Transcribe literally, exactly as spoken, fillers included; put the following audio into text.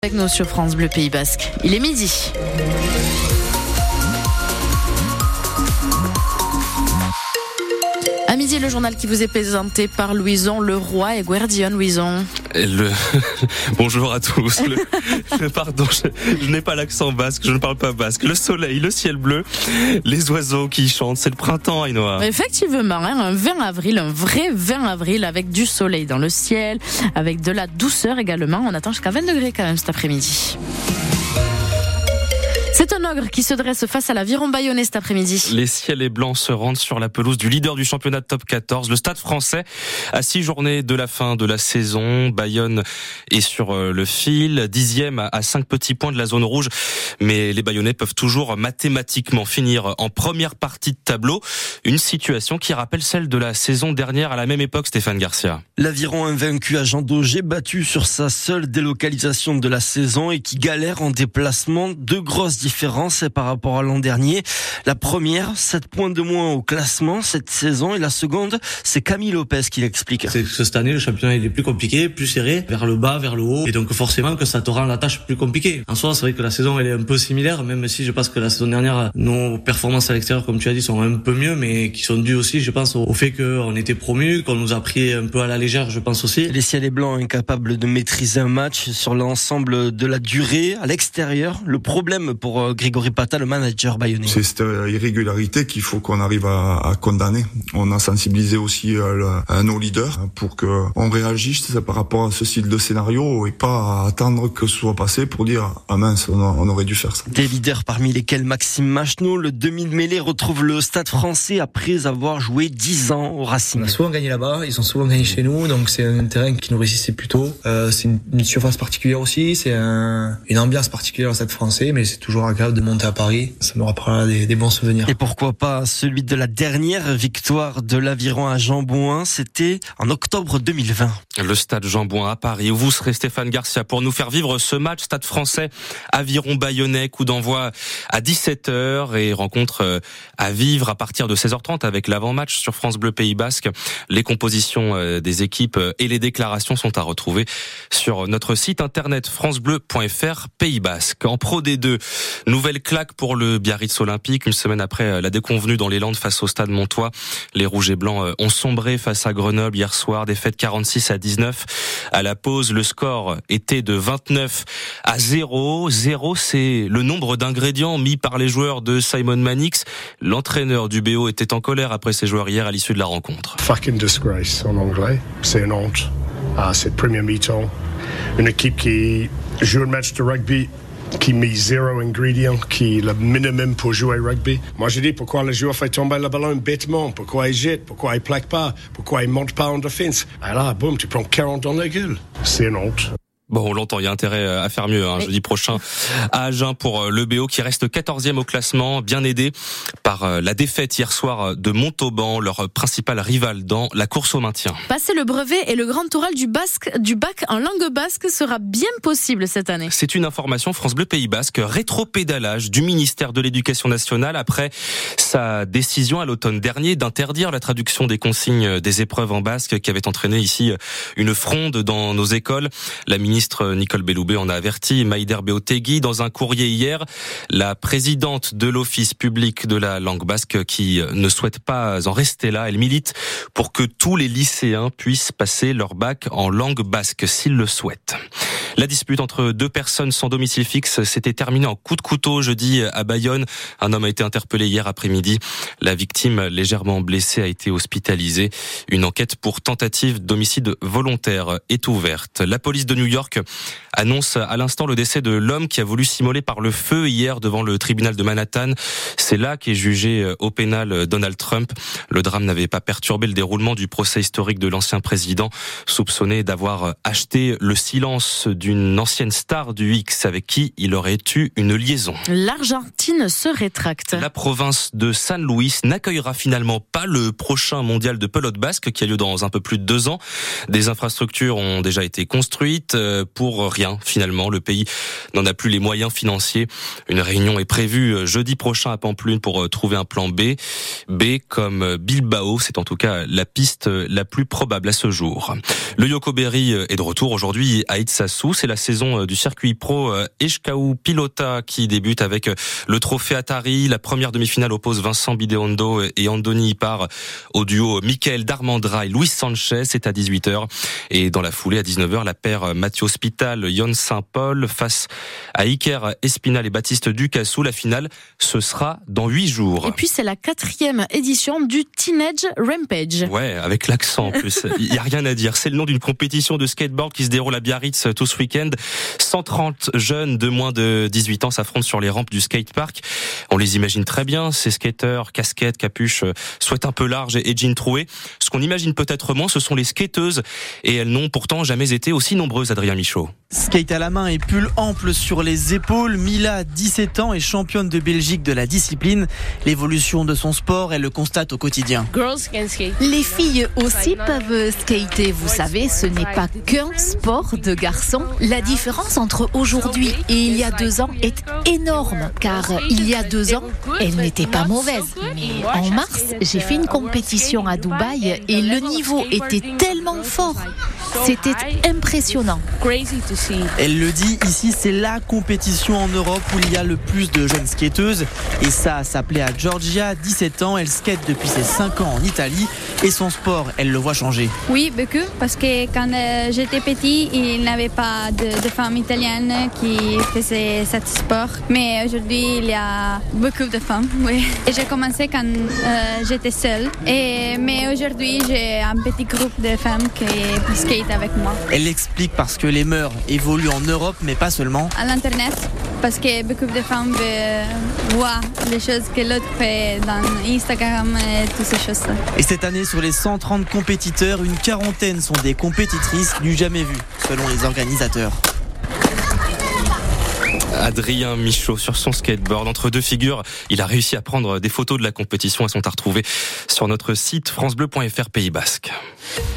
Avec nous sur France Bleu Pays Basque. Il est midi. À midi, le journal qui vous est présenté par Louison Leroy et Guardian. Louison. Le... Bonjour à tous. Le... Pardon, je... je n'ai pas l'accent basque, je ne parle pas basque. Le soleil, le ciel bleu, les oiseaux qui chantent, c'est le printemps, Ainoa. Effectivement, hein, un vingt avril, un vrai vingt avril avec du soleil dans le ciel, avec de la douceur également. On attend jusqu'à vingt degrés quand même cet après-midi. C'est un ogre qui se dresse face à l'Aviron Bayonnais cet après-midi. Les ciels et blancs se rendent sur la pelouse du leader du championnat de top quatorze, le Stade Français. À six journées de la fin de la saison, Bayonne est sur le fil, dixième à cinq petits points de la zone rouge. Mais les Bayonnais peuvent toujours mathématiquement finir en première partie de tableau. Une situation qui rappelle celle de la saison dernière à la même époque, Stéphane Garcia. L'Aviron invaincu à Jean Daugé, battu sur sa seule délocalisation de la saison et qui galère en déplacement. Deux grosses différences par rapport à l'an dernier. La première, sept points de moins au classement cette saison, et la seconde, c'est Camille Lopez qui l'explique. C'est que cette année, le championnat il est plus compliqué, plus serré, vers le bas, vers le haut, et donc forcément que ça te rend la tâche plus compliquée. En soi, c'est vrai que la saison elle est un peu similaire, même si je pense que la saison dernière, nos performances à l'extérieur, comme tu as dit, sont un peu mieux, mais qui sont dues aussi, je pense, au fait qu'on était promus, qu'on nous a pris un peu à la légère, je pense aussi. Les ciels et blancs incapables de maîtriser un match sur l'ensemble de la durée à l'extérieur. Le problème pour Grégory Pata, le manager bayonnais. C'est cette irrégularité qu'il faut qu'on arrive à, à condamner. On a sensibilisé aussi euh, à nos leaders pour qu'on réagisse par rapport à ce style de scénario et pas attendre que ce soit passé pour dire « Ah mince, on, a, on aurait dû faire ça ». Des leaders parmi lesquels Maxime Macheneau, le demi de mêlée, retrouve le Stade Français après avoir joué dix ans au Racing. On a souvent gagné là-bas, ils ont souvent gagné chez nous, donc c'est un terrain qui nous résistait plutôt. Euh, c'est une, une surface particulière aussi, c'est un, une ambiance particulière au Stade Français, mais c'est toujours agréable de monter à Paris, ça nous rappellera des, des bons souvenirs. Et pourquoi pas celui de la dernière victoire de l'Aviron à Jean-Bouin, c'était en octobre deux mille vingt. Le stade Jean-Bouin à Paris, où vous serez Stéphane Garcia pour nous faire vivre ce match Stade Français Aviron Bayonnais, coup d'envoi à dix-sept heures et rencontre à vivre à partir de seize heures trente avec l'avant-match sur France Bleu Pays Basque. Les compositions des équipes et les déclarations sont à retrouver sur notre site internet francebleu point fr Pays Basque. En Pro D deux, nouvelle claque pour le Biarritz Olympique. Une semaine après la déconvenue dans les Landes face au Stade Montois, les Rouges et Blancs ont sombré face à Grenoble hier soir, défaite quarante-six à dix-neuf. À la pause, le score était de vingt-neuf à zéro. zéro, c'est le nombre d'ingrédients mis par les joueurs de Simon Mannix. L'entraîneur du B O était en colère après ses joueurs hier à l'issue de la rencontre. Fucking disgrace en anglais. C'est une honte. Ah, c'est le premier mi-temps. Une équipe qui joue un match de rugby qui met zéro ingrédient, qui est le minimum pour jouer rugby. Moi, je dis pourquoi le joueur fait tomber le ballon bêtement, pourquoi il jette, pourquoi il plaque pas, pourquoi il monte pas en défense. Et là, boum, tu prends quarante dans la gueule. C'est une honte. Bon, on l'entend, il y a intérêt à faire mieux, hein, jeudi prochain à Agen pour le B O qui reste quatorzième au classement, bien aidé par la défaite hier soir de Montauban, leur principal rival dans la course au maintien. Passer le brevet et le grand oral du basque, du bac en langue basque sera bien possible cette année. C'est une information France Bleu Pays Basque, rétropédalage du ministère de l'Éducation nationale après sa décision à l'automne dernier d'interdire la traduction des consignes des épreuves en basque qui avait entraîné ici une fronde dans nos écoles. La ministre Nicole Belloubet en a averti Maïder Beotegui dans un courrier hier. La présidente de l'Office public de la langue basque qui ne souhaite pas en rester là, elle milite pour que tous les lycéens puissent passer leur bac en langue basque s'ils le souhaitent. La dispute entre deux personnes sans domicile fixe s'était terminée en coup de couteau jeudi à Bayonne. Un homme a été interpellé hier après-midi. La victime, légèrement blessée, a été hospitalisée. Une enquête pour tentative d'homicide volontaire est ouverte. La police de New York annonce à l'instant le décès de l'homme qui a voulu s'immoler par le feu hier devant le tribunal de Manhattan. C'est là qu'est jugé au pénal Donald Trump. Le drame n'avait pas perturbé le déroulement du procès historique de l'ancien président, soupçonné d'avoir acheté le silence d'une ancienne star du X avec qui il aurait eu une liaison. L'Argentine se rétracte. La province de San Luis n'accueillera finalement pas le prochain mondial de pelote basque qui a lieu dans un peu plus de deux ans. Des infrastructures ont déjà été construites pour rien finalement. Le pays n'en a plus les moyens financiers. Une réunion est prévue jeudi prochain à Pampelune pour trouver un plan B. B comme Bilbao, c'est en tout cas la piste la plus probable à ce jour. Le Yoko Berry est de retour aujourd'hui à Itsasou. Cassou. C'est la saison du circuit pro Eshkaou Pilota qui débute avec le trophée Atari. La première demi-finale oppose Vincent Bideondo et Andoni Ipar au duo Michael Darmandra et Luis Sanchez. C'est à dix-huit heures. Et dans la foulée, à dix-neuf heures, la paire Mathieu Hospital, Yon Saint-Paul face à Iker Espinal et Baptiste Ducassou. La finale, ce sera dans huit jours. Et puis, c'est la quatrième édition du Teenage Rampage. Ouais, avec l'accent en plus. Il y a rien à dire. C'est le nom d'une compétition de skateboard qui se déroule à Biarritz tout ce week-end. cent trente jeunes de moins de dix-huit ans s'affrontent sur les rampes du skatepark. On les imagine très bien, ces skateurs, casquettes, capuches, souhaite un peu large et jeans troués. Ce qu'on imagine peut-être moins, ce sont les skateuses. Et elles n'ont pourtant jamais été aussi nombreuses, Adrien Michaud. Skate à la main et pull ample sur les épaules, Mila, dix-sept ans, est championne de Belgique de la discipline. L'évolution de son sport, elle le constate au quotidien. Les filles aussi peuvent skater, vous savez, ce n'est pas qu'un sport de garçons. La différence entre aujourd'hui et il y a deux ans est énorme, car il y a deux ans, elle n'était pas mauvaise. Mais en mars, j'ai fait une compétition à Dubaï et le niveau était tellement fort. C'était impressionnant. Elle le dit, ici c'est la compétition en Europe où il y a le plus de jeunes skateuses. Et ça, ça plaît à Georgia, dix-sept ans, elle skate depuis ses cinq ans en Italie. Et son sport, elle le voit changer. Oui, beaucoup, parce que quand euh, j'étais petit, il n'y avait pas de, de femmes italiennes qui faisaient ce sport. Mais aujourd'hui, il y a beaucoup de femmes, oui. Et j'ai commencé quand euh, j'étais seule. Et, mais aujourd'hui, j'ai un petit groupe de femmes qui skate avec moi. Elle l'explique parce que les mœurs évoluent en Europe, mais pas seulement. À l'internet, parce que beaucoup de femmes voient les choses que l'autre fait dans Instagram et toutes ces choses-là. Et cette année, sur les cent trente compétiteurs, une quarantaine sont des compétitrices du jamais vu, selon les organisateurs. Adrien Michaud sur son skateboard. Entre deux figures, il a réussi à prendre des photos de la compétition. Elles sont à retrouver sur notre site francebleu point fr Pays Basque.